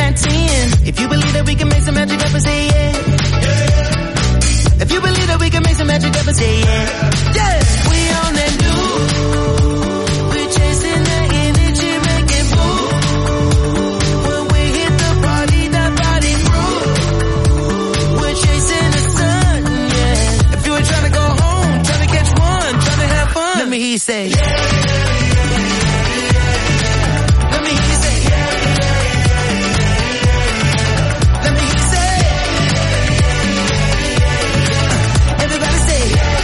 9, 10. If you believe that we can make some magic up and say yeah. If you believe that we can make some magic up and say yeah. Yeah, we on that new. We're chasing that energy, make it move. When we hit the party, that body groove. We're chasing the sun, yeah. If you were trying to go home, trying to catch one, trying to have fun, let me hear you say yeah. Let me hear you say yeah. Let me hear you say everybody say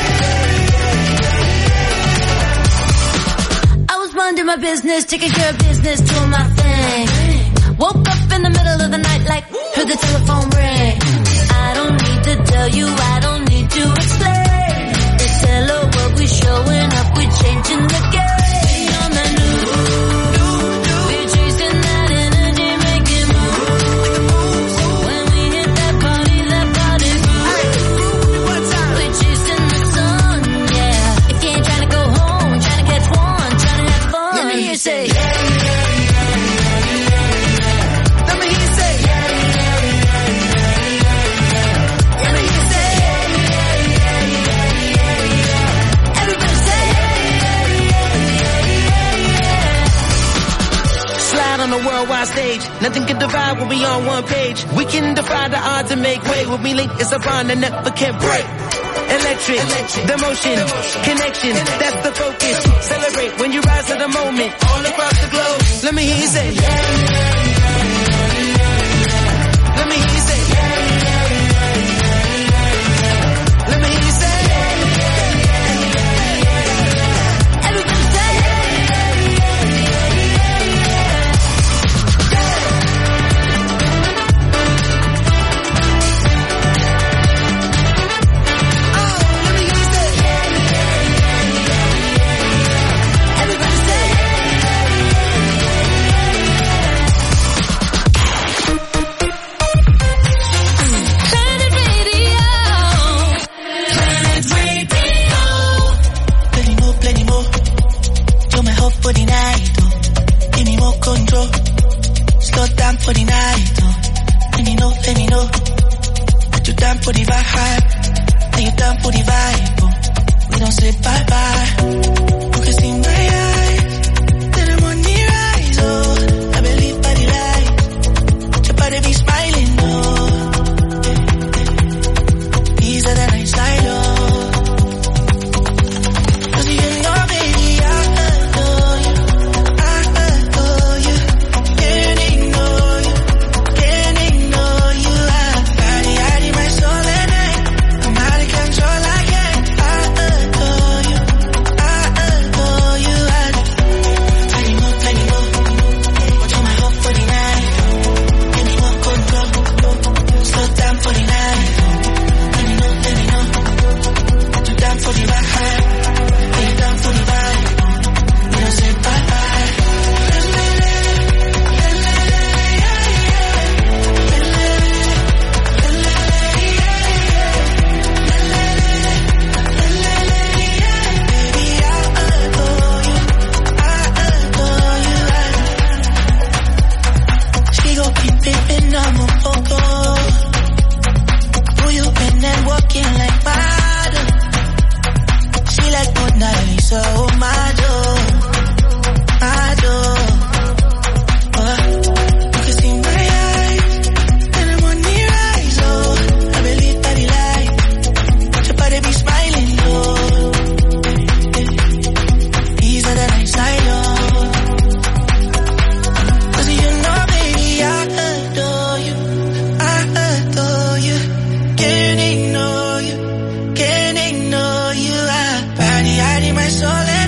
I was minding my business, taking care of business, doing my thing. Woke up in the middle of the night like, heard the telephone ring. I don't need to tell you, I don't need to explain. It's hello, what we showing up, we changing the game. On the new, we're chasing that energy, make it move. When we hit that body moves. We're chasing the sun, yeah. If you ain't trying to go home, trying to catch one, trying to have fun, let me hear you say yeah. Let me hear you say let me hear you say Everybody say slide on the worldwide stage. Nothing can divide when we on one page. We can defy the odds and make way. When we link, it's a bond that never can break. Electric, the motion, connection, that's the focus. Celebrate when you rise to the moment. All across the globe. Let me hear you say let me hear you say let me hear you say everybody say everybody say Planet Radio. Planet Radio. Plenty more. You're my hope for the night, oh. Give me more control. Slow down for the night, oh. Let me know. That you down for the vibe. Are you down for the vibe, oh. We don't say bye-bye. You can see my eyes. Then I'm on the rise, oh. I believe by the light. Your body be smiling, oh. Easier than I slide, oh. Cause you know, baby, I adore you. Can't ignore you. Hiding my soul at night. I'm out of control, I can't. I adore you. Plenty more. But you're my hope for the night. Give me more control. Slow down for the night. Let me know. That you down for the vibe. Are you down for the vibe? We don't say bye-bye. Baby, I adore you. She gon' keep pimpin' on my photo. Who you been and walking like model? She like Mona Lisa, oh my door. You can see my eyes, and I'm on the rise, oh. I believe by the light, your body be smiling, oh. Easier than I slide, oh. Cause you know, baby, I adore you. Can't ignore you. Hiding my soul.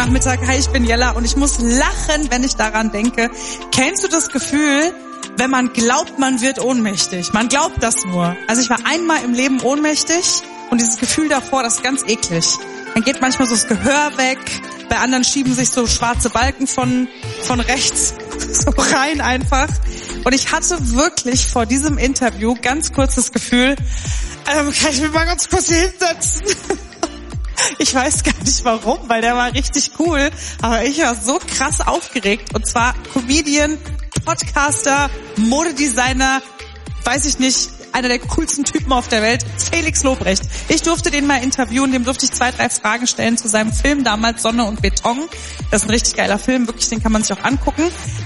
Nachmittag. Hi, ich bin Jella und ich muss lachen, wenn ich daran denke. Kennst du das Gefühl, wenn man glaubt, man wird ohnmächtig? Man glaubt das nur. Also ich war einmal im Leben ohnmächtig und dieses Gefühl davor, das ist ganz eklig. Dann geht manchmal so das Gehör weg, bei anderen schieben sich so schwarze Balken von rechts so rein einfach. Und ich hatte wirklich vor diesem Interview ganz kurz das Gefühl, kann ich mich mal ganz kurz hier hinsetzen? Ich weiß gar nicht warum, weil der war richtig cool, aber ich war so krass aufgeregt. Und zwar Comedian, Podcaster, Modedesigner, weiß ich nicht, einer der coolsten Typen auf der Welt, Felix Lobrecht. Ich durfte den mal interviewen, dem durfte ich 2, 3 Fragen stellen zu seinem Film damals Sonne und Beton. Das ist ein richtig geiler Film, wirklich, den kann man sich auch angucken.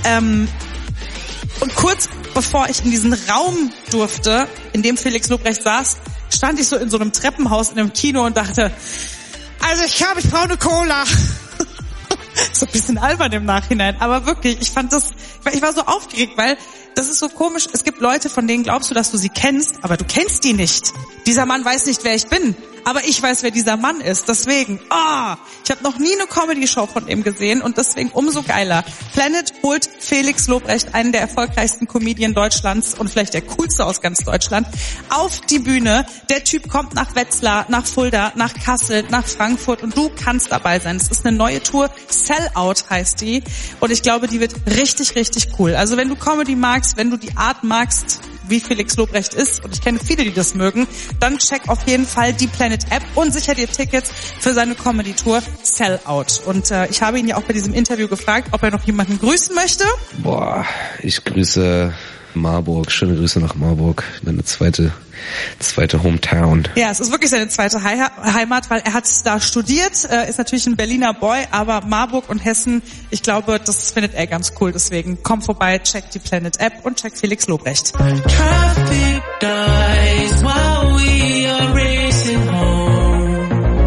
Und kurz bevor ich in diesen Raum durfte, in dem Felix Lobrecht saß, stand ich so in so einem Treppenhaus in einem Kino und dachte, also ich brauche eine Cola. So ein bisschen albern im Nachhinein, aber wirklich, ich war so aufgeregt, weil das ist so komisch. Es gibt Leute, von denen glaubst du, dass du sie kennst, aber du kennst die nicht. Dieser Mann weiß nicht, wer ich bin, aber ich weiß, wer dieser Mann ist. Deswegen, ich habe noch nie eine Comedy-Show von ihm gesehen und deswegen umso geiler. Planet holt Felix Lobrecht, einen der erfolgreichsten Comedien Deutschlands und vielleicht der coolste aus ganz Deutschland, auf die Bühne. Der Typ kommt nach Wetzlar, nach Fulda, nach Kassel, nach Frankfurt und du kannst dabei sein. Es ist eine neue Tour, Sellout heißt die und ich glaube, die wird richtig, richtig cool. Also wenn du Comedy magst, wenn du die Art magst, wie Felix Lobrecht ist, und ich kenne viele, die das mögen, dann check auf jeden Fall die Planet App und sicher dir Tickets für seine Comedy-Tour Sellout. Und ich habe ihn ja auch bei diesem Interview gefragt, ob er noch jemanden grüßen möchte. Boah, ich grüße Marburg. Schöne Grüße nach Marburg. Meine zweite Hometown. Ja, es ist wirklich seine zweite Heimat, weil er hat da studiert, ist natürlich ein Berliner Boy, aber Marburg und Hessen, ich glaube, das findet er ganz cool. Deswegen komm vorbei, check die Planet App und check Felix Lobrecht. Traffic dies while we are racing home.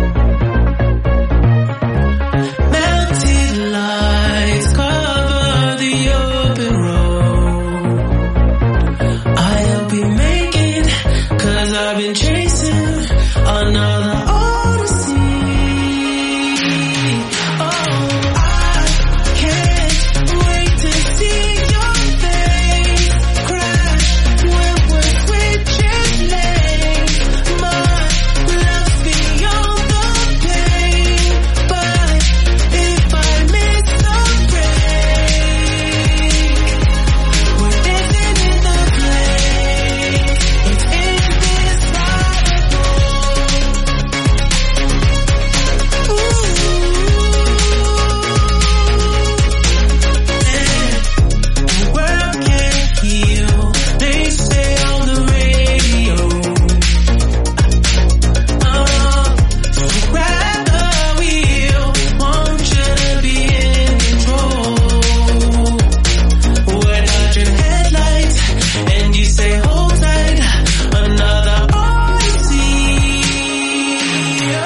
Melted lights cover the open road. I'll be making, 'cause I've been chasing another odyssey. Oh, I can't wait to see your face crash when we're switching lanes. My love's beyond the pain, but if I miss the break, we're dancing in the place. It's indescribable. The world can't heal, they say on the radio. So grab the wheel, want you to be in control. We're dodging headlights, and you say hold tight, another odyssey. I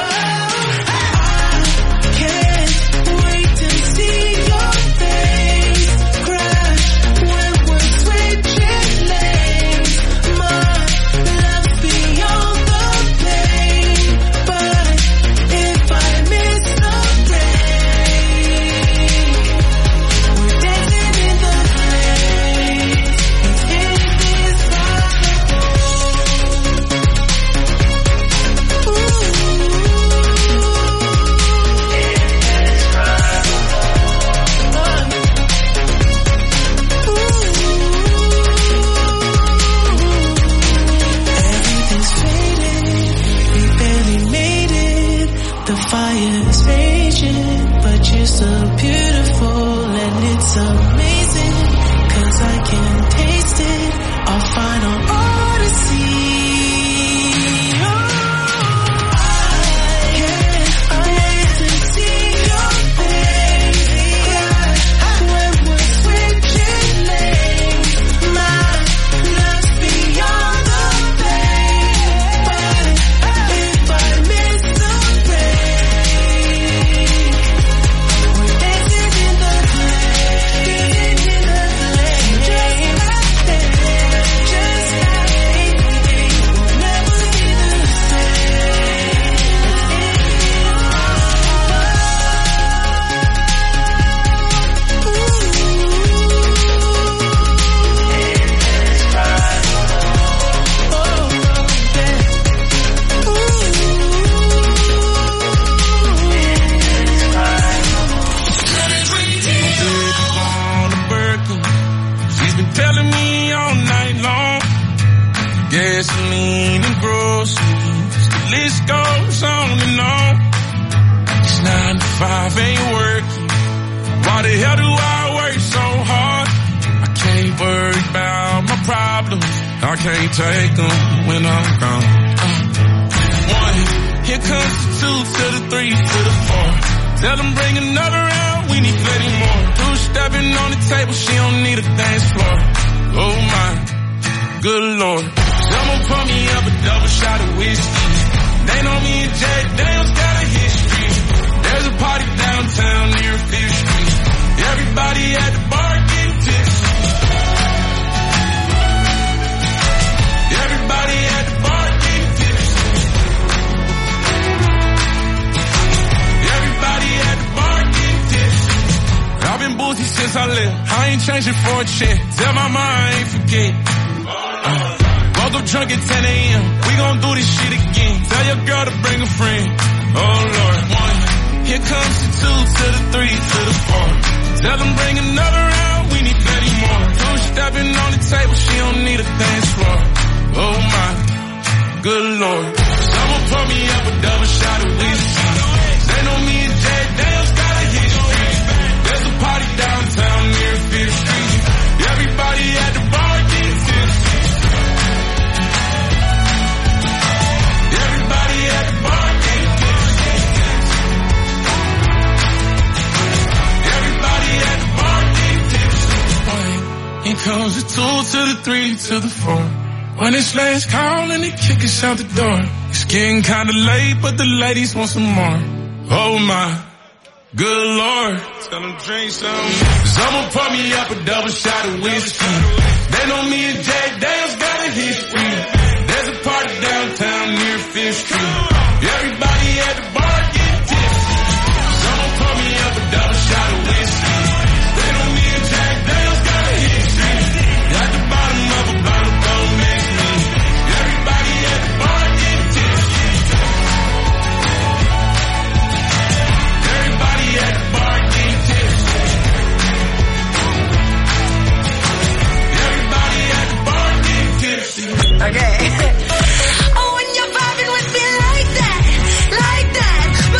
can't wait to see your face crash when we're switching lanes. My love's beyond the pain, but if I miss the break, we're dancing in the place. It's Everything's faded, we barely made it. The fire is raging, but you're so beautiful and it's amazing, 'cause I can taste it, our final odyssey. Oh, I can't wait to see your face crash when we're switching lanes. My love's beyond the pain, but if I miss the break, we're dancing in the place, just like that, just like we'll never be the I can't take them when I'm gone. 1, here comes the 2 to the 3 to the 4. Tell them bring another round, we need plenty more. 2 stepping on the table, she don't need a dance floor. Oh my, good Lord. Someone pour me up a double shot of whiskey. They know me and Jack Daniels got a history. There's a party downtown near 5th Street. Everybody at the bar getting tipsy. Everybody at the bar getting tipsy. Everybody at the bar getting tipsy. I've been boozy since I left. I ain't changing for a check. Tell my mom I ain't forget. Woke up drunk at 10 a.m. We gon' do this shit again. Tell your girl to bring a friend. Oh Lord. 1, here comes the 2 to the 3 to the 4. Tell them bring another round, we need plenty more. 2 stepping on the table, she don't need a dance floor. Oh my, good Lord. Someone pour me up a double shot of whiskey. They know me and Jack Daniels got a history. There's a party downtown near 5th Street. Everybody at the bar getting tipsy. Everybody at the bar getting tipsy. Everybody at the bar getting tipsy. Here comes the 2 to the 3 to the 4. When it's last call and they kick us out the door. It's getting kinda late, but the ladies want some more. Oh my, good Lord. Tell them drink some. Someone pour me up a double shot of whiskey. They know me and Jack Daniels got a history. There's a party downtown near 5th Street. Everybody at the bar getting tipsy. Someone pour me up a double shot of whiskey. They know me and Jack Daniels got a history. At the bottom of a bottle, don't mix me. Everybody at the bar getting tipsy. Everybody at the bar getting tipsy. Everybody at the bar getting tipsy. Okay. Oh, when you're vibing with me like that,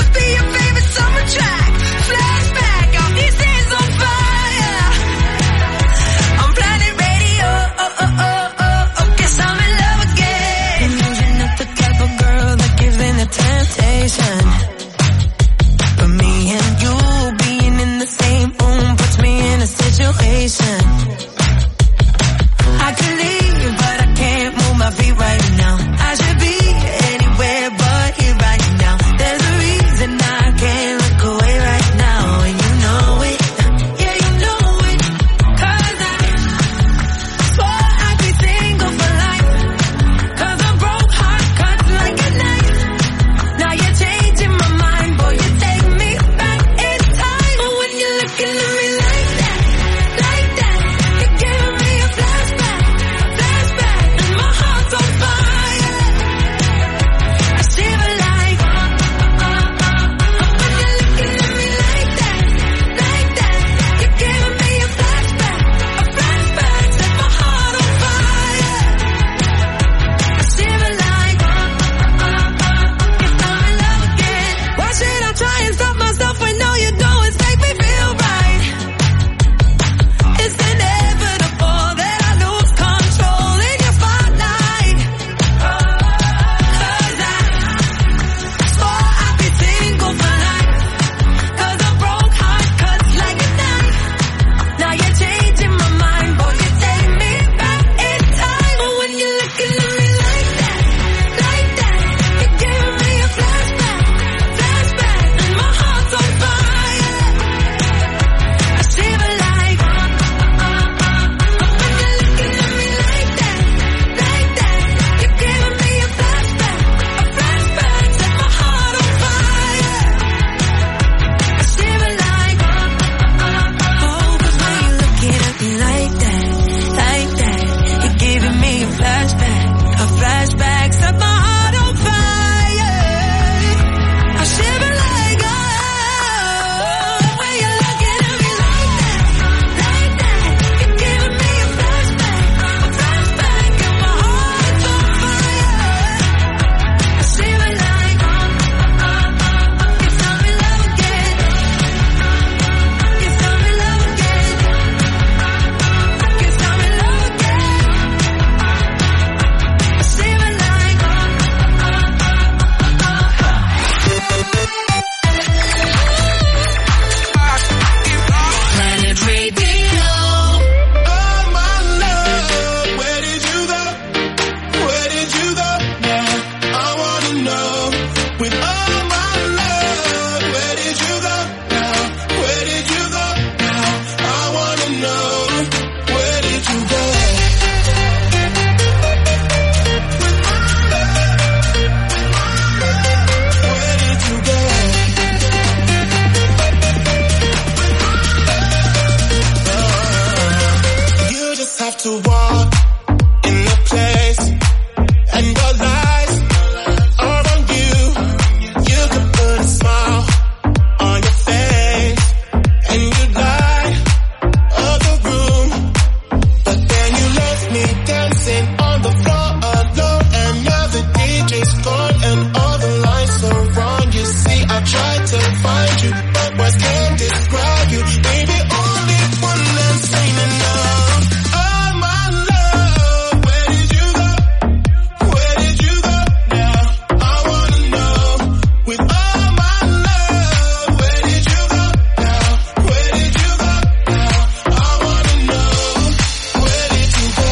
find you, but words can't describe you. Baby, only one that's saying enough. Oh my love, where did you go? Where did you go now? I wanna know. With all my love, where did you go now? Where did you go now? I wanna know. Where did you go?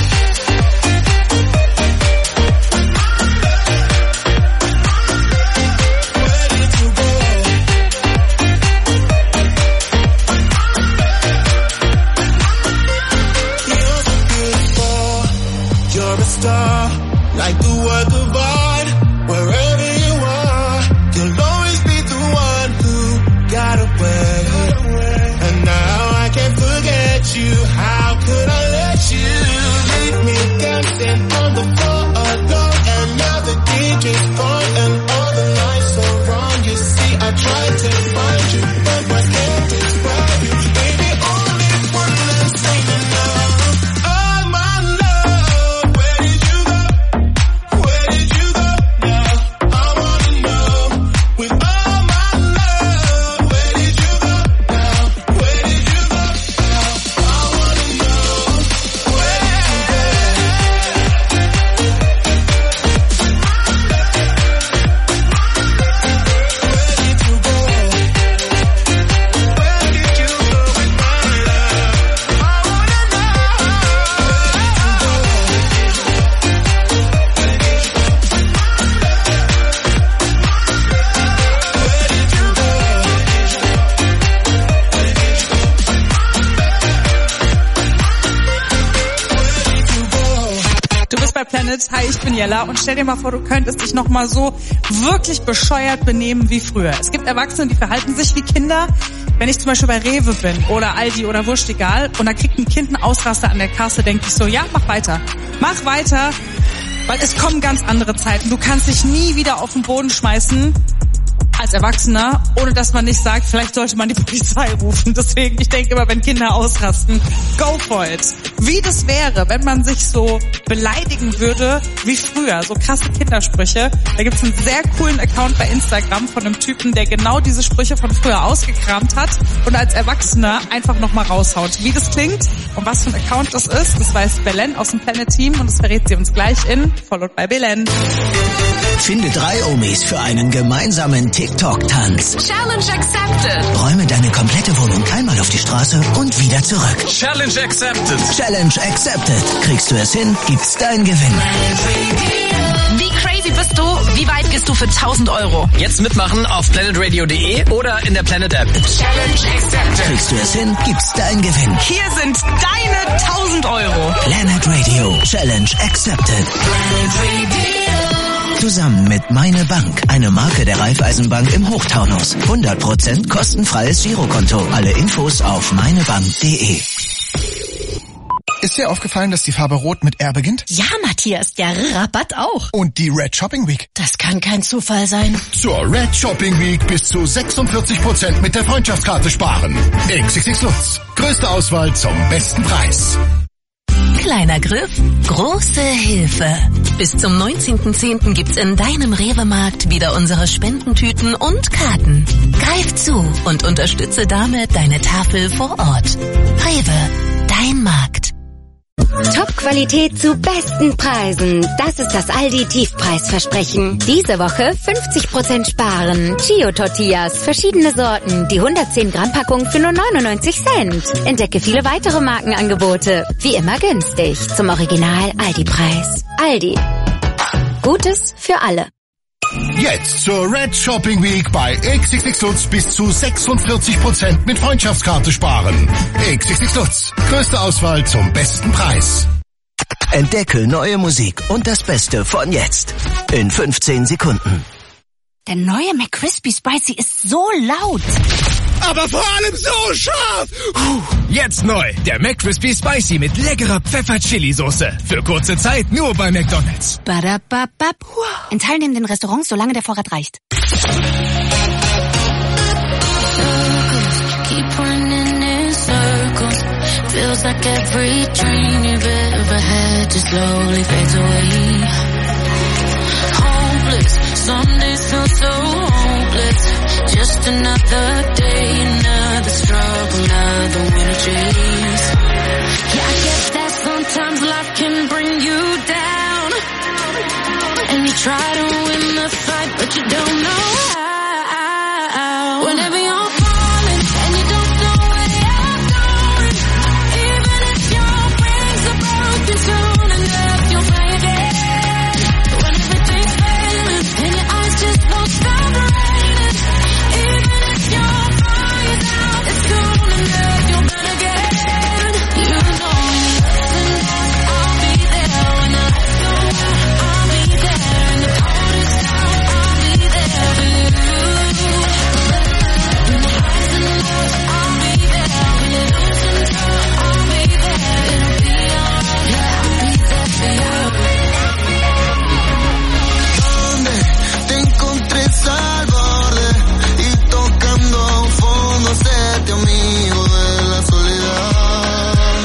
Where did you go? You're so beautiful. You're a star, like the work of art. Wherever you are, you'll always be the one who got away. And now I can't forget you. How could I let you leave me dancing on the floor alone? And now the DJ's gone and all the lights are wrong. You see, I tried to find you, but I can't describe you. Baby, only one last thing enough. Oh my love, where did you go? Where did you go now? I wanna know. With all my love, where did you go now? Where did you go now? I wanna know. Where did you go? Where did you go? Where did you go with my love? I wanna know. Du bist bei Planet. Hi, ich bin Jella. Und stell dir mal vor, du könntest dich nochmal so wirklich bescheuert benehmen wie früher. Es gibt Erwachsene, die verhalten sich wie Kinder. Wenn ich zum Beispiel bei Rewe bin oder Aldi oder wurscht egal und da kriegt ein Kind einen Ausraster an der Kasse, denke ich so, ja, mach weiter. Mach weiter, weil es kommen ganz andere Zeiten. Du kannst dich nie wieder auf den Boden schmeißen als Erwachsener, ohne dass man nicht sagt, vielleicht sollte man die Polizei rufen. Deswegen, ich denke immer, wenn Kinder ausrasten, go for it. Wie das wäre, wenn man sich so beleidigen würde wie früher, so krasse Kindersprüche. Da gibt's einen sehr coolen Account bei Instagram von einem Typen, der genau diese Sprüche von früher ausgekramt hat und als Erwachsener einfach nochmal raushaut. Wie das klingt und was für ein Account das ist, das weiß Belen aus dem Planet Team und das verrät sie uns gleich in Followed by Belen. Finde 3 Omis für einen gemeinsamen TikTok-Tanz. Challenge accepted. Räume deine komplette Wohnung einmal auf die Straße und wieder zurück. Challenge accepted. Challenge accepted. Kriegst du es hin, gibt's dein Gewinn. Wie crazy bist du? Wie weit gehst du für 1.000 €? Jetzt mitmachen auf planetradio.de oder in der Planet App. Challenge accepted. Kriegst du es hin, gibt's dein Gewinn. Hier sind deine 1.000 €. Planet Radio. Challenge accepted. Zusammen mit Meine Bank, eine Marke der Raiffeisenbank im Hochtaunus. 100% kostenfreies Girokonto. Alle Infos auf meinebank.de. Ist dir aufgefallen, dass die Farbe Rot mit R beginnt? Ja, Matthias, der Rabatt auch. Und die Red Shopping Week? Das kann kein Zufall sein. Zur Red Shopping Week bis zu 46% mit der Freundschaftskarte sparen. XXX Lutz. Größte Auswahl zum besten Preis. Kleiner Griff, große Hilfe. Bis zum 19.10. gibt's in deinem Rewe-Markt wieder unsere Spendentüten und Karten. Greif zu und unterstütze damit deine Tafel vor Ort. Rewe, dein Markt. Top-Qualität zu besten Preisen. Das ist das Aldi-Tiefpreisversprechen. Diese Woche 50% sparen. Chio-Tortillas, verschiedene Sorten. Die 110-Gramm-Packung für nur 99 Cent. Entdecke viele weitere Markenangebote. Wie immer günstig. Zum Original Aldi-Preis. Aldi. Gutes für alle. Jetzt zur Red Shopping Week bei XXX Lutz bis zu 46% mit Freundschaftskarte sparen. XXX Lutz. Größte Auswahl zum besten Preis. Entdecke neue Musik und das Beste von jetzt. In 15 Sekunden. Der neue McCrispy Spicy ist so laut. Aber vor allem so scharf! Jetzt neu, der McCrispy Spicy mit leckerer Pfeffer-Chili-Soße. Für kurze Zeit nur bei McDonald's. Badababab. In teilnehmenden Restaurants, solange der Vorrat reicht. Keep running in circles. Feels like every dream you've ever had just slowly fades away. Hopeless, some days feel so hopeless. Just another day, another struggle, another winter chase. Yeah, I guess that sometimes life can bring you down, and you try to win the fight, but you don't know how. Whenever you're falling and you don't know where you're going, even if your wings are broken, soon enough you'll fly again. When everything's failing and your eyes just won't stop raining, even if your fire's out, it's soon enough you'll burn again. You know when you listen, I'll be there. When the lights go out, I'll be there. In the coldest hour, I'll be there for you. In the highs and the lows, I'll be there. When you lose control, I'll be there. It'll be alright, yeah, I'll be there for you. ¿Dónde te encontré al borde y tocando a un fondo sete amigo de la soledad?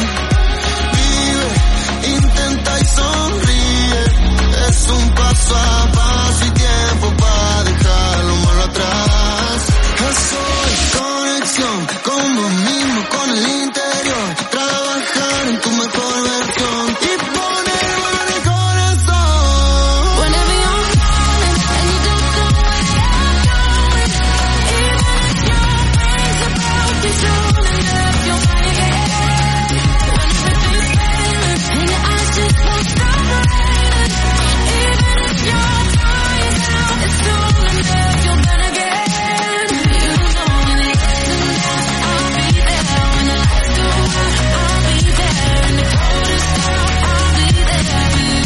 Vive, intenta y sonríe, es un paso a paso y tiempo para dejar lo malo atrás. Soy conexión con vos mismo, con el interior, trabajar en tu mejor versión y poner mano en el corazón. Whenever you're falling and you don't know where you're going, even if your wings are broken, soon enough you'll fly again. When everything's failing and your eyes just won't stop raining, even if your fire's out, it's soon enough you'll burn again. You know when the ups and downs, I'll be there. When the lights go out, I'll be there. In the coldest hour, I'll be there for you.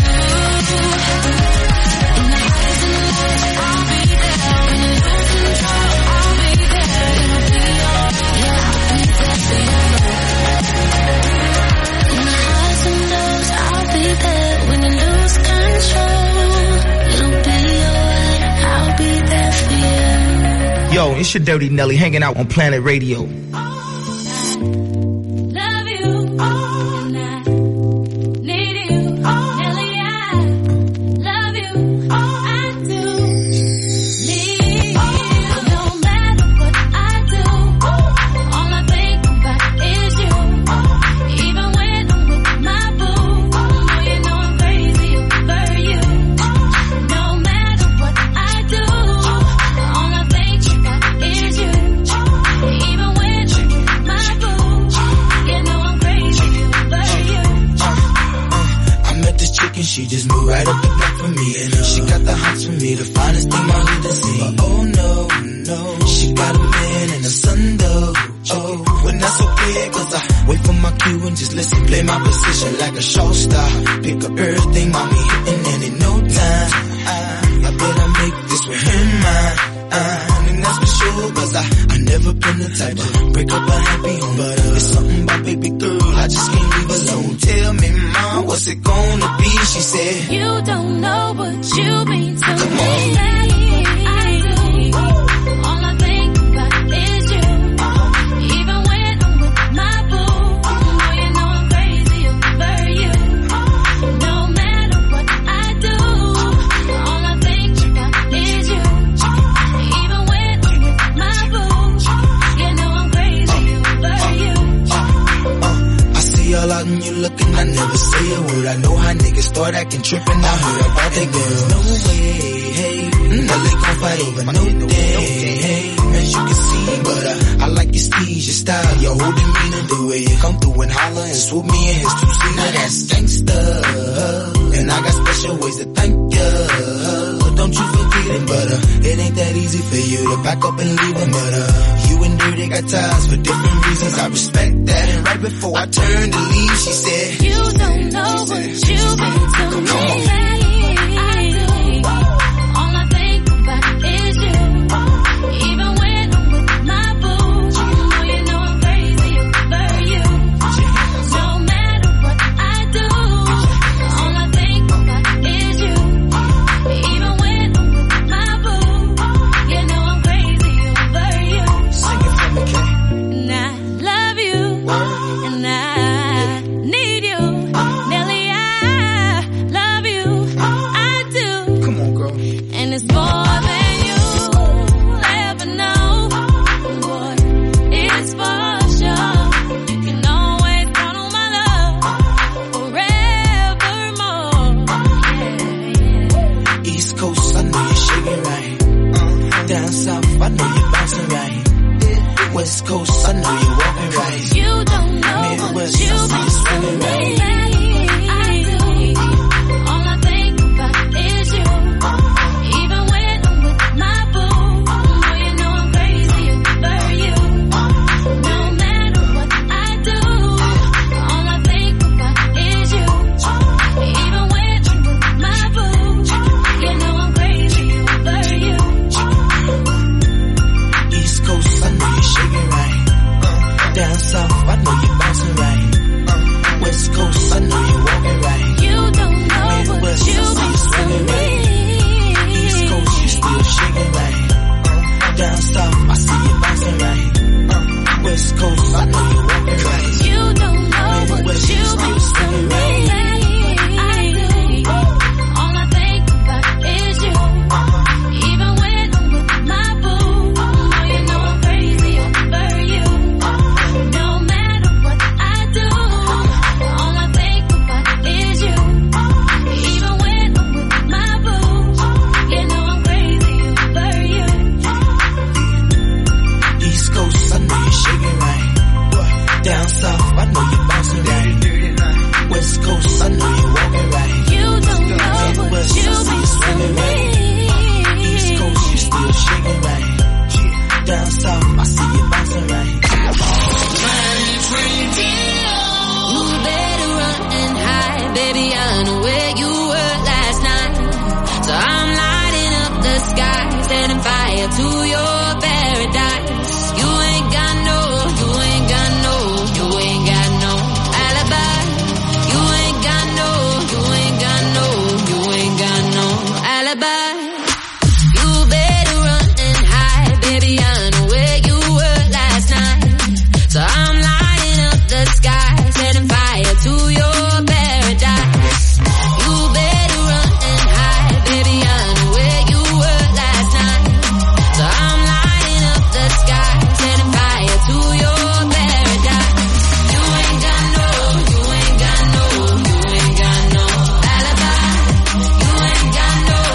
In the highs and the lows, I'll be there. When you lose control, I'll be there. It'll be alright, yeah, I'll be there for you. In the highs and lows, I'll be there. When you lose control, it'll be alright, I'll be there for you. Yo, it's your Dirty Nelly hanging out on Planet Radio. Love you, and I need you, Nelly, I love you, I do need you. No matter what I do, all I think about is you. Even when I'm with my boo, oh, you know I'm crazy over you. No matter what I do, all I think about is you. Even when I'm with my boo, you know I'm crazy over you. I met this chick and she just moved right up the block for me. And she got the hots for me, the finest thing my hood has seen. But oh no, no, she got a man and a son though. Oh, when that's okay, cause I wait for my cue and just listen, play my position like a show star. Pick up everything, mommy hitting, and in no time, I better make this with her mine. And that's for sure, cause I never been the type to break up a happy home. But it's something about baby girl, I just can't leave alone. Tell me, mom, what's it gonna be? She said, You don't know what you mean to Come me. on. I do. All I think about is you. Even when I'm with my boo, oh, you know I'm crazy over you. No matter what I do, all I think about is you. Even when I'm with my boo, you know I'm crazy over you. I see all out and you looking, I never say a word. I know how niggas start acting trippin'. I heard about they girls. No way, hey, Nelly gon' fight over no day, hey, as you can see. But I like your steez, your style, your whole demeanor, the way you come through and holler and swoop me in his two-seater. Now that's gangsta, and I got special ways to thank ya. Don't you forget it, but it ain't that easy for you to back up and leave him. But you and Dirty got ties for different reasons. I respect that. And right before I turned to leave, she said, You don't know what you mean to me. Come on. I do. All I think about is you. Even when I'm with my boo, oh, you know I'm crazy over you. No matter what I do, all I think about is you. Even when I'm with my boo, you know I'm crazy over you. Sing it for me, Kay. And I love you, and I need you. Nelly, I love you. know you're bouncing right. West Coast, I know you're walking right. You don't know Midwest, what you I see you swimming right. Down south, I know you're bouncing right. West Coast, I know you're walking right. You don't know Midwest, what you I see you swimming right. East Coast, you still shaking right. Down south, I see you bouncing right. West Coast, I know you're walking right. You don't know Midwest, what you you still swimming right. All I think about is you. Even when I'm with my boo, oh, you know I'm crazy over you. No matter what I do, all I think about is you. Even when I'm with my boo, you know I'm crazy over you. East Coast, I know you're shaking right. Down south, I know you're bouncing right. West Coast, I know you're walking right. You don't know what Midwest, I see you swimming right. East Coast, you still shaking right. Down south, I see you bouncing right. You better run and hide, baby. I know where you were last night. So I'm lighting up the sky, setting fire to your paradise. You ain't got no alibi. You ain't got no alibi. You better run and hide, baby. I know where you were last night. So I'm lighting up the sky, setting fire to your paradise. You better run and hide, baby. I know where you were last night. So I'm lighting up the sky, setting fire to your paradise. You ain't got no alibi. You ain't got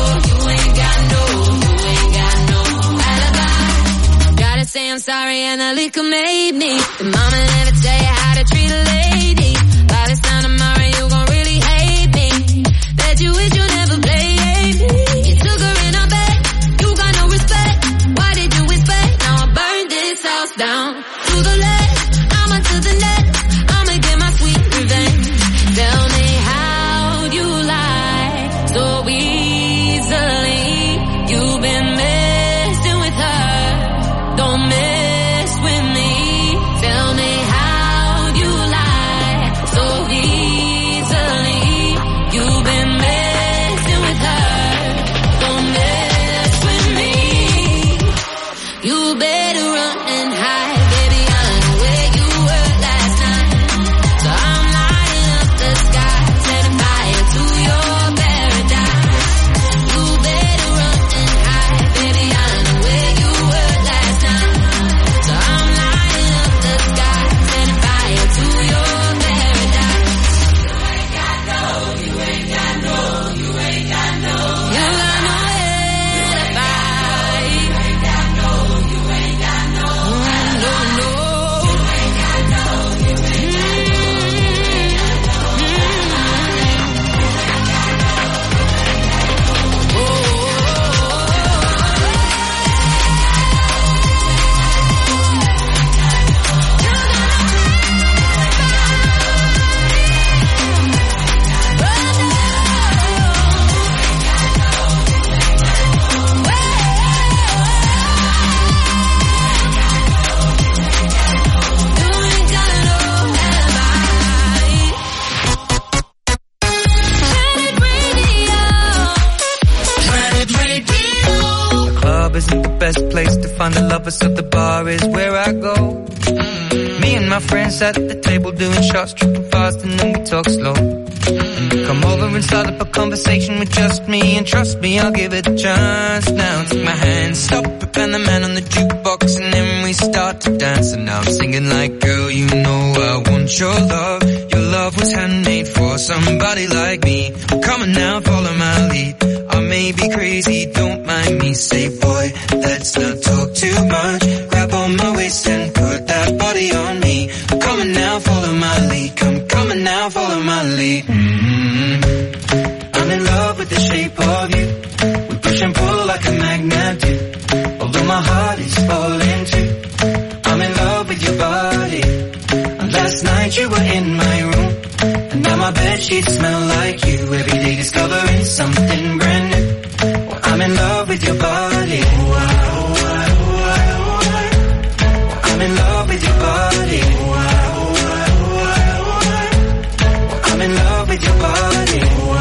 no alibi. Gotta say I'm sorry and the liquor made me. The mama never tell you how to treat a lady. By this time tomorrow you gon' really hate me. Bet you wish you never played me. You took her in her bed, you got no respect. Why did you expect? Now I burn this house down to the left. I'm onto the next. I'ma get my sweet revenge. Tell me how you lie so easily. You've been messing with her. Don't mess with me. Tell me how you lie so easily. You've been messing with her. Don't mess with me. You better run and hide, baby. I know where you were last night. So I'm lighting up the sky, setting fire to your paradise. You better run and hide, baby. I know where you were last night. So I'm lighting up the sky, setting fire to your paradise. You ain't got no alibi. You ain't got no Isn't the best place to find the lovers, so the bar is where I go. Me and my friends sat at the table doing shots, tripping fast, and then we talk slow. And you come over and start up a conversation with just me, and trust me, I'll give it a chance. Now take my hand, stop it, and the man on the jukebox, and then we start to dance. And now I'm singing like, girl, you know I want your love. Your love was handmade for somebody like me. Come on now, follow my lead. I may be crazy, don't mind me. Say, boy, let's not talk too much. Grab on my waist and put that body on me. I'm coming now, follow my lead. Come coming now, follow my lead. I'm in love with the shape of you. We push and pull like a magnet do. Although my heart is falling too. I'm in love with your body. And last night you were in my room. And now my bedsheets smell like you. Every day discovering something brand new. Well, I'm in love with your body. I'm in love with your body. I'm in love with your body.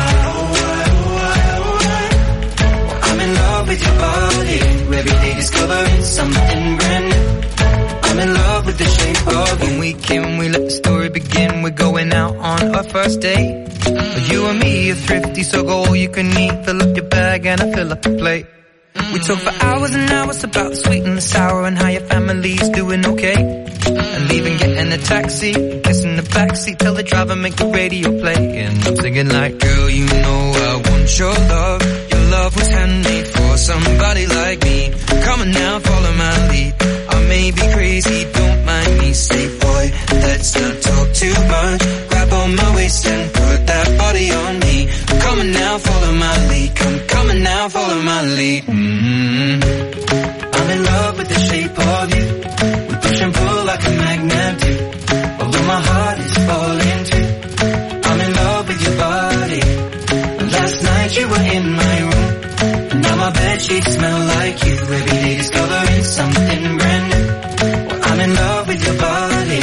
I'm in love with your body. Every day discovering something brand new. I'm in love with the shape of you. When we came, we let the story begin. We're going out on our first date. You and me are thrifty, so go all you can eat. Fill up your bag and I fill up the plate. We talk for hours and hours about the sweet and the sour and how your family's doing okay. And leaving, getting a taxi, kissing the backseat, tell the driver make the radio play. And I'm singing like, girl, you know I want your love. Your love was handmade for somebody like me. Come on now, follow my lead. I may be crazy, don't mind me. Say, boy, let's not talk too much. Grab on my waist and put that body on me. I'm coming now, follow my lead. Come coming now, follow my lead. I'm in love with the shape of you. We push and pull like a magnet do. Although my heart is falling too. I'm in love with your body. And last night you were in my room. And now my bedsheets smell like you. Every day discovering something brand new. Well, I'm in love with your body.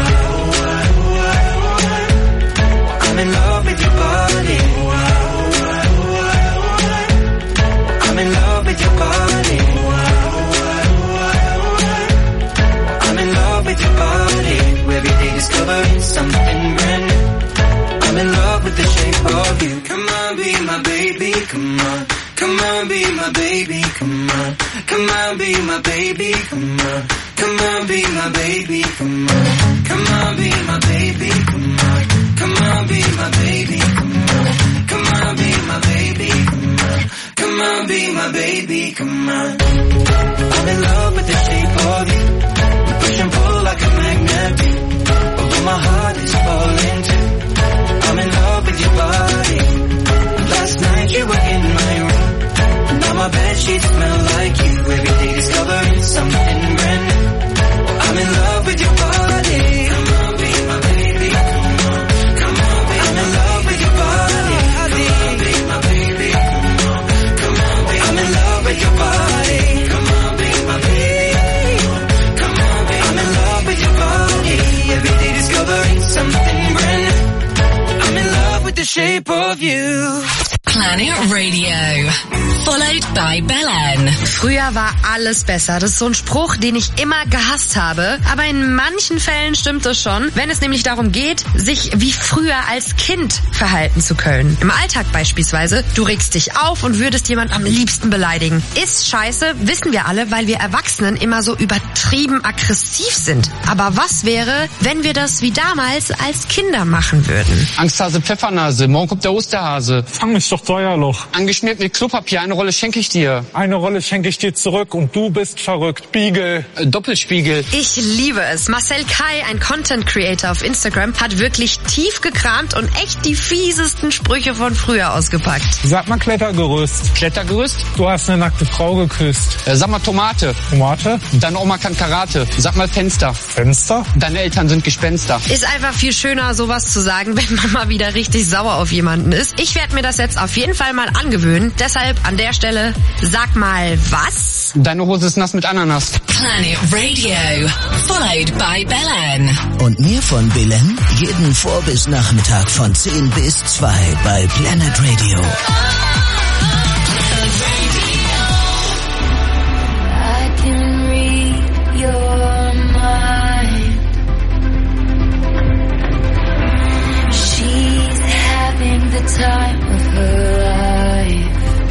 I'm in love with your body. I'm in love with your body. I'm in love with your body. Every day discovering something brand new. I'm in love with the shape of you. Come on, be my baby, come on. Come on, be my baby, come on. Come on, be my baby, come on. Come on, be my baby, come on. Come on, be my baby, come on. Come on, be my baby, come on. Come on, be my baby, come on. Come on, be my baby, come on. I'm in love with the shape of you. We push and pull like a magnet do. Although my heart is falling too. I'm in love with your body. Last night you were in my room. Now my bedsheets smell like you. Every day discovering something brand new. I'm in love with your body. Come on, be my baby. Come on, come on, be I'm in love with your body. Come on, be my baby. Come on, come on, be I'm in love with your body. Come on, be my baby. Come on, be I'm in love with your body. Every day discovering something brand new. I'm in love with the shape of you. Planet Radio. Followed by Belen. Früher war alles besser. Das ist so ein Spruch, den ich immer gehasst habe. Aber in manchen Fällen stimmt es schon, wenn es nämlich darum geht, sich wie früher als Kind verhalten zu können. Im Alltag beispielsweise, du regst dich auf und würdest jemand am liebsten beleidigen. Ist scheiße, wissen wir alle, weil wir Erwachsenen immer so übertrieben aggressiv sind. Aber was wäre, wenn wir das wie damals als Kinder machen würden? Angsthase, Pfeffernase, morgen kommt der Osterhase. Fang mich doch Säuerloch. Angeschnitten mit Klopapier, eine Rolle schenke ich dir. Eine Rolle schenke ich dir zurück und du bist verrückt. Spiegel. Doppelspiegel. Ich liebe es. Marcel Kai, ein Content Creator auf Instagram, hat wirklich tief gekramt und echt die fiesesten Sprüche von früher ausgepackt. Sag mal Klettergerüst. Klettergerüst? Du hast eine nackte Frau geküsst. Sag mal Tomate. Tomate? Deine Oma kann Karate. Sag mal Fenster. Fenster? Deine Eltern sind Gespenster. Ist einfach viel schöner, sowas zu sagen, wenn man mal wieder richtig sauer auf jemanden ist. Ich werde mir das jetzt auf jeden Fall mal angewöhnen. Deshalb an der Stelle, sag mal was? Deine Hose ist nass mit Ananas. Planet Radio. Followed by Belen. Und mir von Belen jeden Vor- bis Nachmittag von 10 bis 2 bei Planet Radio. I can read your mind. She's having the time of her life.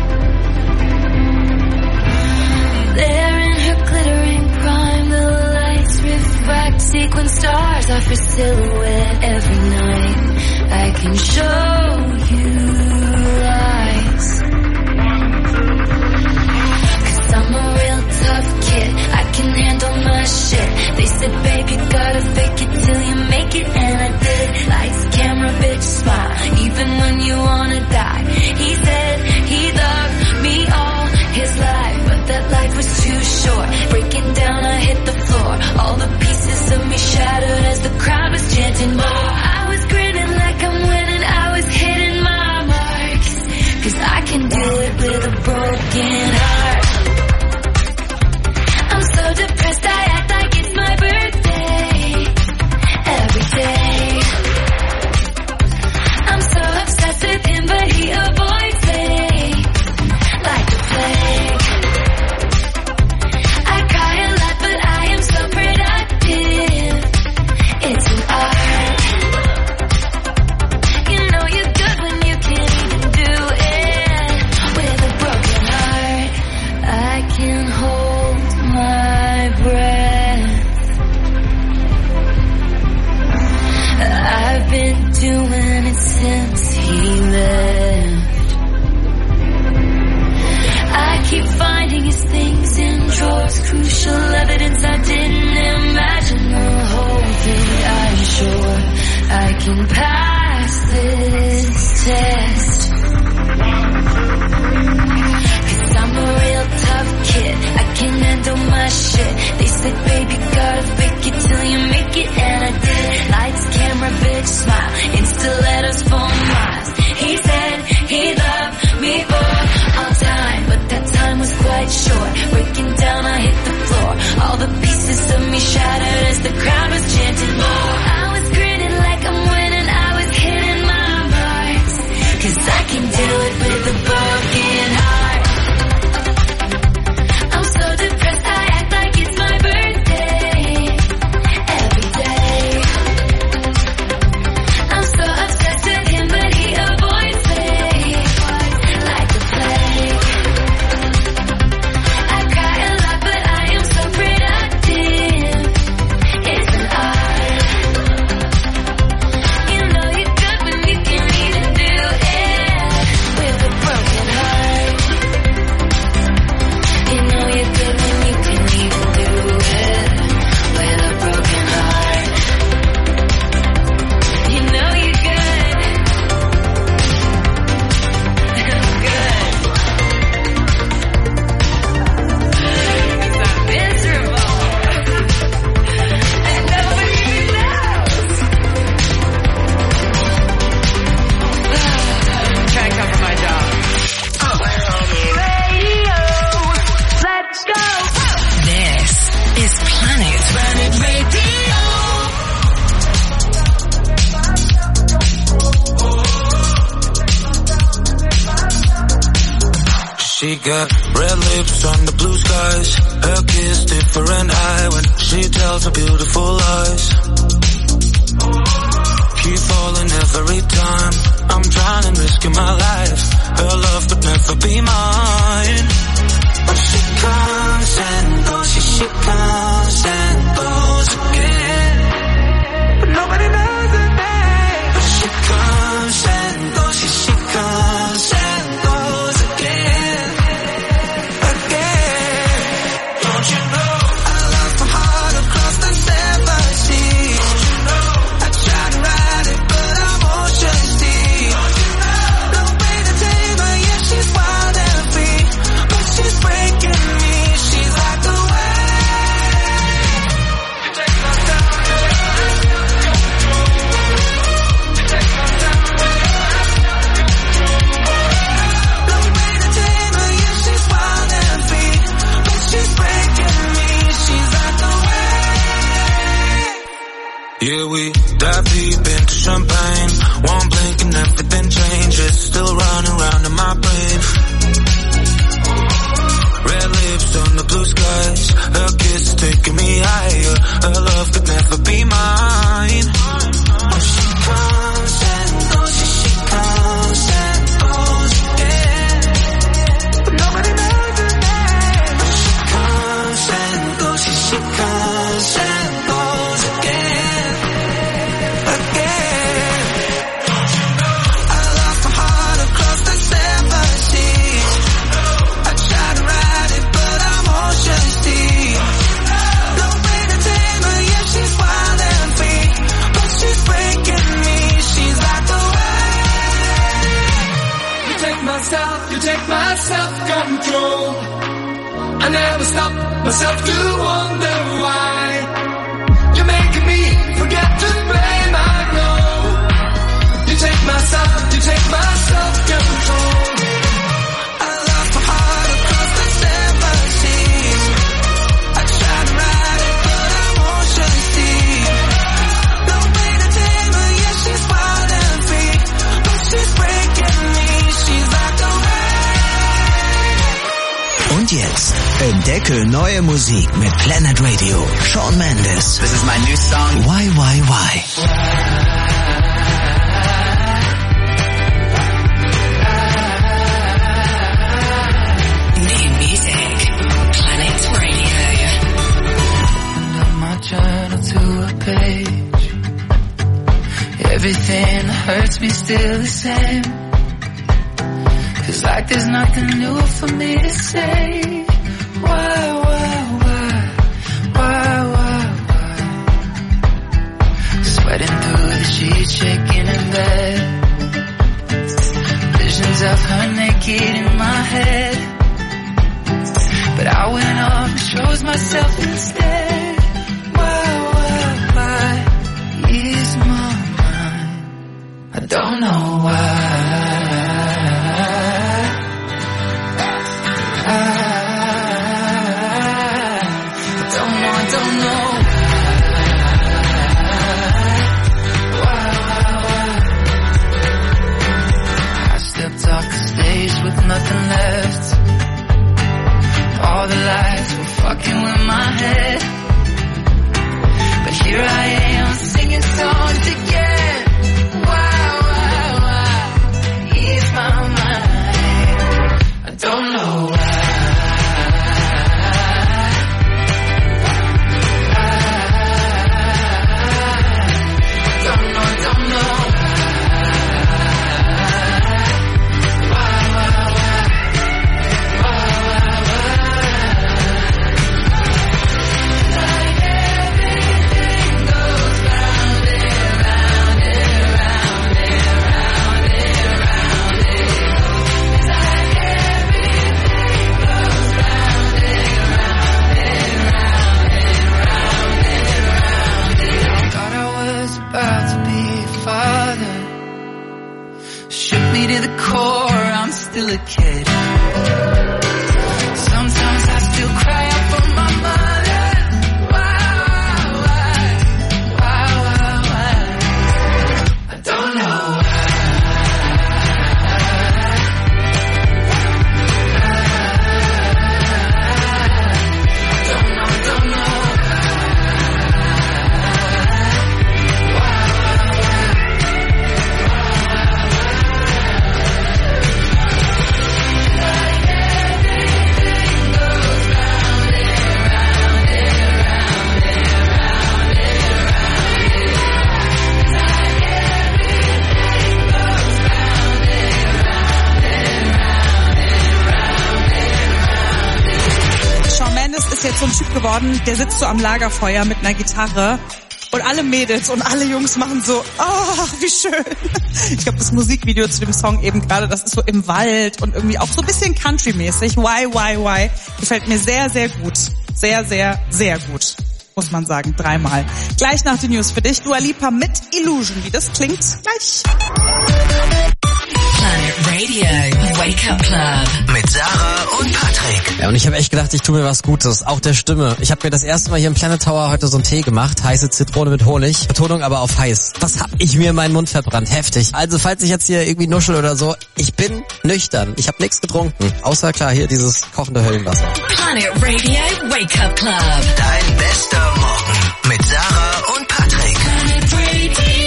There in her glittering prime, the lights refract. Sequin stars off her silhouette every night. I can show you lights. shattered as the crowd was chanting more. I was grinning like I'm winning, I was hitting my marks, 'cause I can do it with a broken heart. I'm so depressed, I act like it's my birthday every day. I'm so obsessed with him, but he avoids me like the plague. I cry a lot, but I am so productive. It's an art. You know you're good when you can even do it with a broken heart. You know you're good when you can even do it with a broken heart. You know you're good. Good. I'm miserable. And nobody knows. Can't cover my job. Radio. Let's go. This is Planet Radio. She got red lips on the blue skies. Her kiss different eye when she tells her beautiful lies. Keep falling every time. I'm trying and risking my life. Her love could never be mine. But she comes and goes. She comes and goes again. But nobody knows her name. But she comes and goes. She comes and goes again. Don't you know I lost my heart across the seven seas? I tried to ride it, but I'm ocean deep. No way to tame her, yeah, she's wild and free, but she's breaking me. She's like the yeah, we dive deep into champagne. One blink and everything changes. Still running round in my brain. Red lips on the blue skies. Her kiss taking me higher. Her love could never be mine. But she comes and goes. She comes and goes again. But nobody knows her name. But she comes and goes. She comes and goes again. You take my self-control. I never stop myself to wonder why. You're making me forget to pay my role. You take my self-control. I lost my heart across the seven seas. I tried to ride it, but I'm ocean deep. No way to tame her, yeah, she's wild and free, but she's breaking me. She's like the Und jetzt entdecke neue Musik mit Planet Radio. Shawn Mendes. This is my new song. Why? New music. Planet Radio. From my journal to a page. Everything that hurts me still the same. Feels like there's nothing new for me to say. Why? Sweating through the sheets, shaking in bed. Visions of her naked in my head. But I went off and chose myself instead. Why? Ease my mind. I don't know why. nothing left. All the lights were fucking with my head. But here I am singing songs again. Why, ease my mind. I don't know why. To the core, I'm still a kid. Sometimes I still cry out for my mother. Why? I don't know why. Don't know. Ist jetzt so ein Typ geworden, der sitzt so am Lagerfeuer mit einer Gitarre und alle Mädels und alle Jungs machen so, oh, wie schön. Ich glaube, das Musikvideo zu dem Song eben gerade, das ist so im Wald und irgendwie auch so ein bisschen Country-mäßig. Why? Gefällt mir sehr, sehr gut. Sehr, sehr, sehr gut. Muss man sagen, 3-mal. Gleich nach den News für dich, Dua Lipa mit Illusion. Wie das klingt, gleich. Planet Radio, Wake Up Club. Mit Sarah und Patrick. Ja, und ich habe echt gedacht, ich tue mir was Gutes, auch der Stimme. Ich habe mir das erste Mal hier im Planet Tower heute so einen Tee gemacht, heiße Zitrone mit Honig, Betonung aber auf heiß. Das hab ich mir in meinen Mund verbrannt, heftig. Also falls ich jetzt hier irgendwie nuschel oder so, ich bin nüchtern. Ich habe nichts getrunken, außer klar hier dieses kochende Höllenwasser. Planet Radio, Wake Up Club. Dein bester Morgen mit Sarah und Patrick. Planet Radio.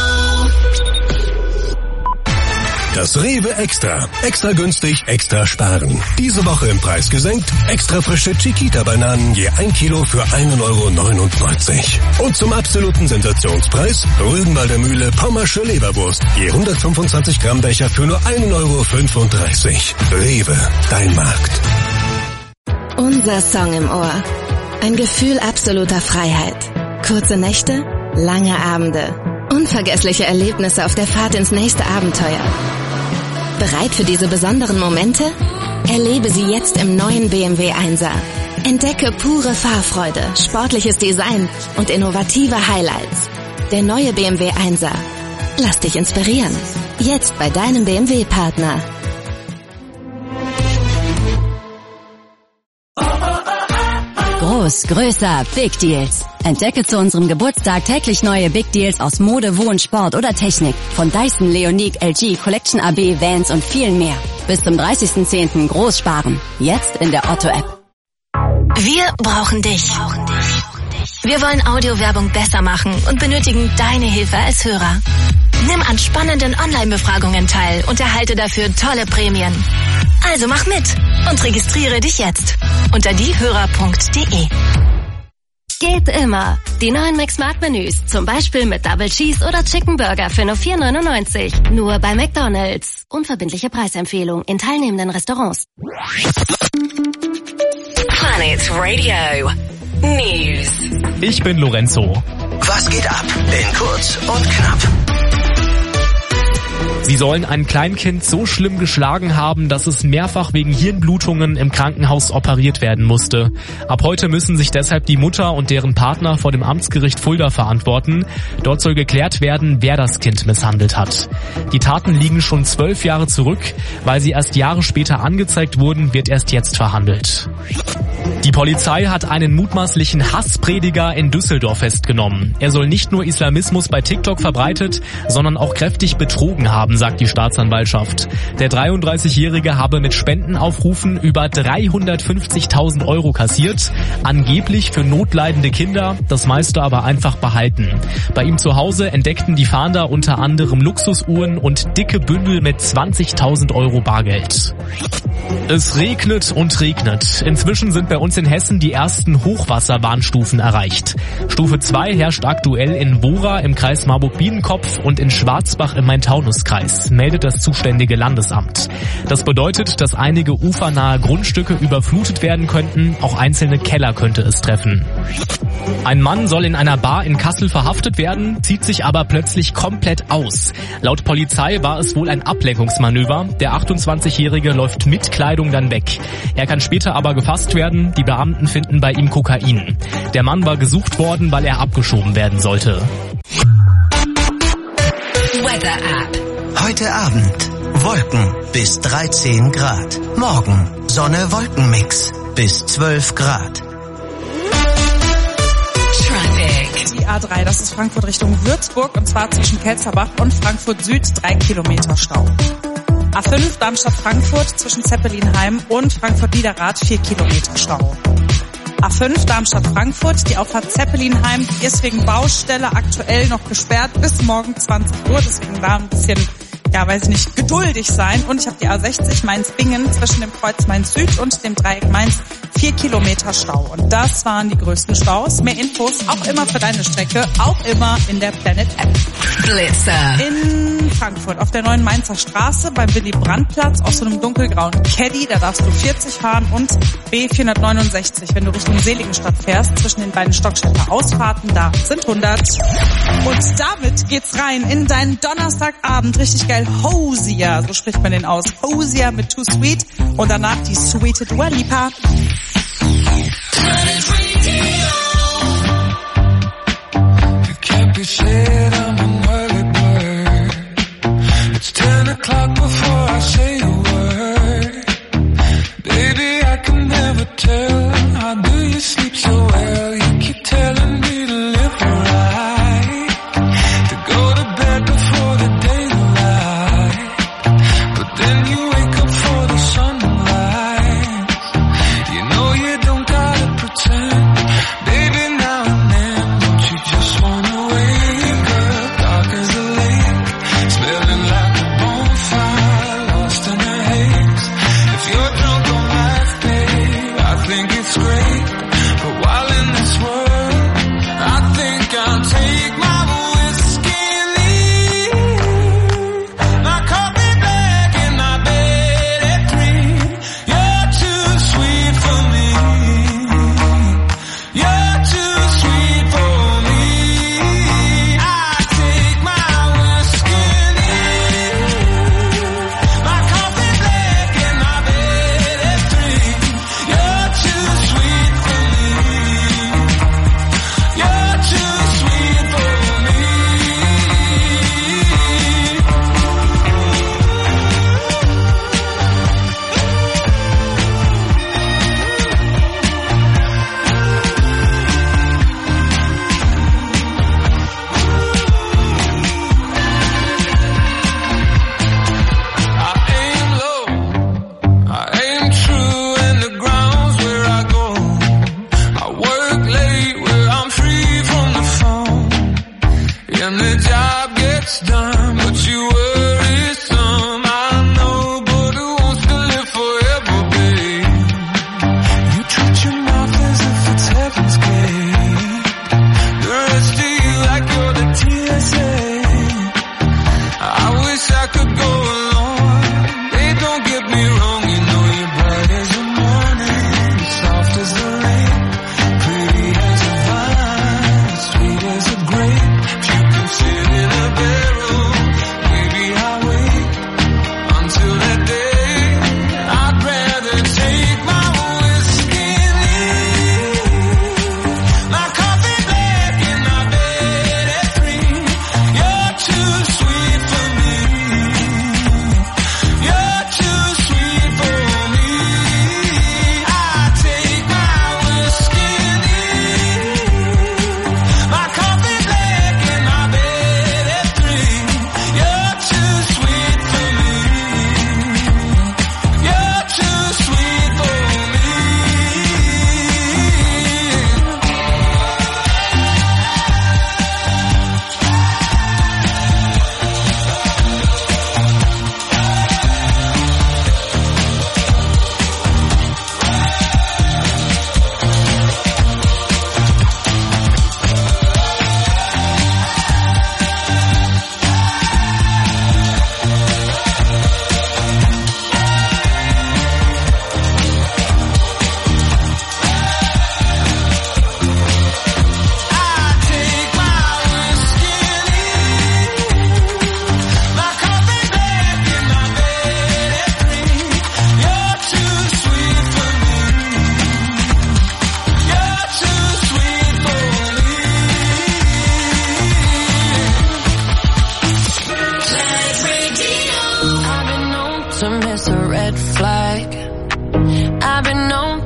Das Rewe Extra. Extra günstig, extra sparen. Diese Woche im Preis gesenkt. Extra frische Chiquita-Bananen je 1 Kilo für 1,99 €. Und zum absoluten Sensationspreis Rügenwalder Mühle Pommersche Leberwurst. Je 125 Gramm Becher für nur 1,35 €. Rewe, dein Markt. Unser Song im Ohr. Ein Gefühl absoluter Freiheit. Kurze Nächte, lange Abende. Unvergessliche Erlebnisse auf der Fahrt ins nächste Abenteuer. Bereit für diese besonderen Momente? Erlebe sie jetzt im neuen BMW 1er. Entdecke pure Fahrfreude, sportliches Design und innovative Highlights. Der neue BMW 1er. Lass dich inspirieren. Jetzt bei deinem BMW-Partner. Groß, größer, Big Deals. Entdecke zu unserem Geburtstag täglich neue Big Deals aus Mode, Wohn, Sport oder Technik. Von Dyson, Leonique, LG, Collection AB, Vans und viel mehr. Bis zum 30.10. groß sparen. Jetzt in der Otto-App. Wir brauchen dich. Wir wollen Audiowerbung besser machen und benötigen deine Hilfe als Hörer. Nimm an spannenden Online-Befragungen teil und erhalte dafür tolle Prämien. Also mach mit und registriere dich jetzt unter diehörer.de. Geht immer. Die neuen Mix-Smart-Menüs, zum Beispiel mit Double Cheese oder Chicken Burger für nur 4,99. Nur bei McDonald's. Unverbindliche Preisempfehlung in teilnehmenden Restaurants. Planet Radio News. Ich bin Lorenzo. Was geht ab? In kurz und knapp. Sie sollen ein Kleinkind so schlimm geschlagen haben, dass es mehrfach wegen Hirnblutungen im Krankenhaus operiert werden musste. Ab heute müssen sich deshalb die Mutter und deren Partner vor dem Amtsgericht Fulda verantworten. Dort soll geklärt werden, wer das Kind misshandelt hat. Die Taten liegen schon 12 Jahre zurück. Weil sie erst Jahre später angezeigt wurden, wird erst jetzt verhandelt. Die Polizei hat einen mutmaßlichen Hassprediger in Düsseldorf festgenommen. Er soll nicht nur Islamismus bei TikTok verbreitet, sondern auch kräftig betrogen haben, sagt die Staatsanwaltschaft. Der 33-Jährige habe mit Spendenaufrufen über 350.000 Euro kassiert, angeblich für notleidende Kinder, das meiste aber einfach behalten. Bei ihm zu Hause entdeckten die Fahnder unter anderem Luxusuhren und dicke Bündel mit 20.000 Euro Bargeld. Es regnet und regnet. Inzwischen sind bei uns in Hessen die ersten Hochwasserwarnstufen erreicht. Stufe 2 herrscht aktuell in Wohra im Kreis Marburg-Biedenkopf und in Schwarzbach im Main-Taunus-Kreis, meldet das zuständige Landesamt. Das bedeutet, dass einige ufernahe Grundstücke überflutet werden könnten, auch einzelne Keller könnte es treffen. Ein Mann soll in einer Bar in Kassel verhaftet werden, zieht sich aber plötzlich komplett aus. Laut Polizei war es wohl ein Ablenkungsmanöver. Der 28-Jährige läuft mit Kleidung dann weg. Er kann später aber gefasst werden. Die Beamten finden bei ihm Kokain. Der Mann war gesucht worden, weil er abgeschoben werden sollte. Weather App. Heute Abend Wolken bis 13 Grad. Morgen Sonne-Wolkenmix bis 12 Grad. Die A3, das ist Frankfurt Richtung Würzburg, und zwar zwischen Kelzerbach und Frankfurt Süd 3 Kilometer Stau. A5 Darmstadt-Frankfurt zwischen Zeppelinheim und Frankfurt-Niederrad 4 Kilometer Stau. A5 Darmstadt-Frankfurt, die Auffahrt Zeppelinheim, die ist wegen Baustelle aktuell noch gesperrt bis morgen 20 Uhr, deswegen da ein bisschen, geduldig sein. Und ich habe die A60 Mainz-Bingen zwischen dem Kreuz Mainz-Süd und dem Dreieck Mainz 4 Kilometer Stau. Und das waren die größten Staus. Mehr Infos auch immer für deine Strecke, auch immer in der Planet App. Blitzer. In Frankfurt auf der neuen Mainzer Straße beim Willy-Brandt-Platz auf so einem dunkelgrauen Caddy, da darfst du 40 fahren, und B469, wenn du Richtung Seligenstadt fährst, zwischen den beiden Stockstädter Ausfahrten, da sind 100. Und damit geht's rein in deinen Donnerstagabend. Richtig geil. Hosier, so spricht man den aus. Hosier mit Too Sweet und danach die sweete Dua Lipa. Can't be said I'm an early bird. It's 10 o'clock before I say a word. Baby, I can never tell. How do you sleep so well? You keep telling me to live right, to go to bed before the daylight, but then you wake up for the sunrise. You know you don't gotta pretend.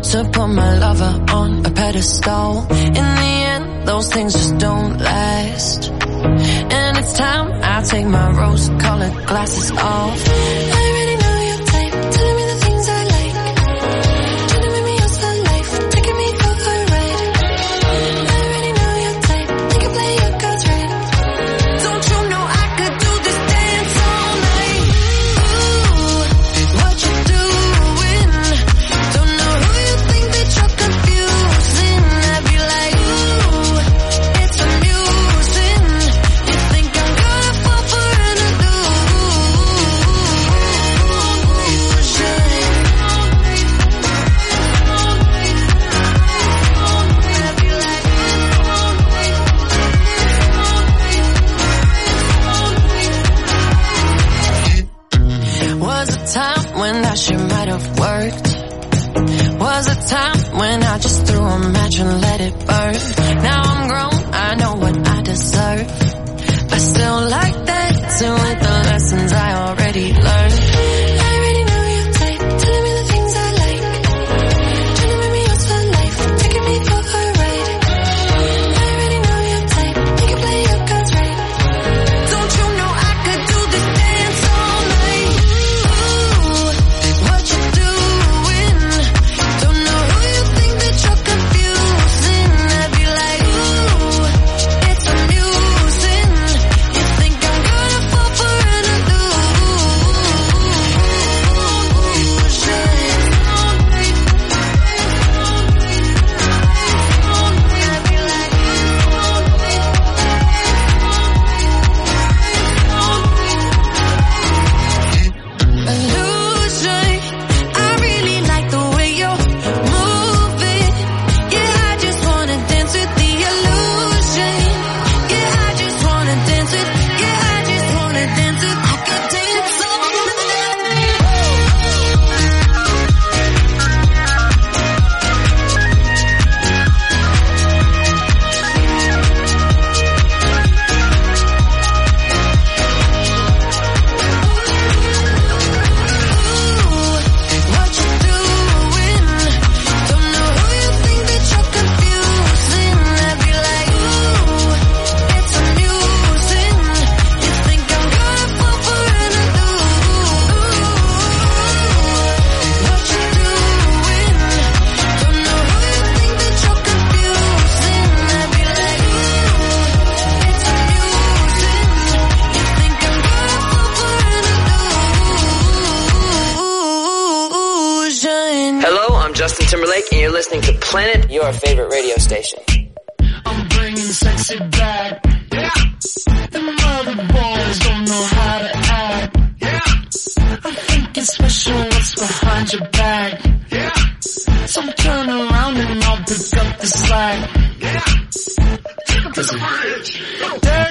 to put my lover on a pedestal. In the end, those things just don't last. And it's time I take my rose-colored glasses off. I already know your type, telling me the things I like. Trying to make me yours for life, taking me for a ride. I already know your type, think you play your cards right. Don't you know I could do this dance all night? Ooh, what you doing? Don't know who you think that you're confusing. I'd be like, ooh, it's amusing. You think I'm gonna fall for an illusion? Was a time when that shit might have worked. Was a time when I just threw a match and let it burn. Now I'm grown, I know what I deserve. I still like dancing with the lessons I already learned. I already know your type, telling me the things I like. Trying to make me yours for life, taking me for a ride. I already know your type, think you play your cards right. Don't you know I could do this dance all night? Ooh, what you doing? Don't know who you think that you're confusing. I'd be like, ooh, it's amusing. You think I'm gonna fall for an illusion? I really like the way you're moving. Yeah, I just wanna dance with the illusion. Yeah, I just wanna dance with. Yeah, I just wanna dance with. I could dance all night. What you doing? Don't know who you think that you're confusing. I'd be like, ooh, it's amusing. You think I'm gonna fall for an illusion? What you doing? Don't know who you think that you're confusing. I'd be like, ooh, it's amusing. You think I'm gonna fall for an illusion? Hello, I'm Justin Timberlake, and you're listening to Planet, your favorite radio station. I'm bringing sexy back. Yeah. The mother boys don't know how to act. Yeah. I think it's special what's behind your back. Yeah. So turn around and I'll pick up the slack. Yeah. Take 'em to the bridge.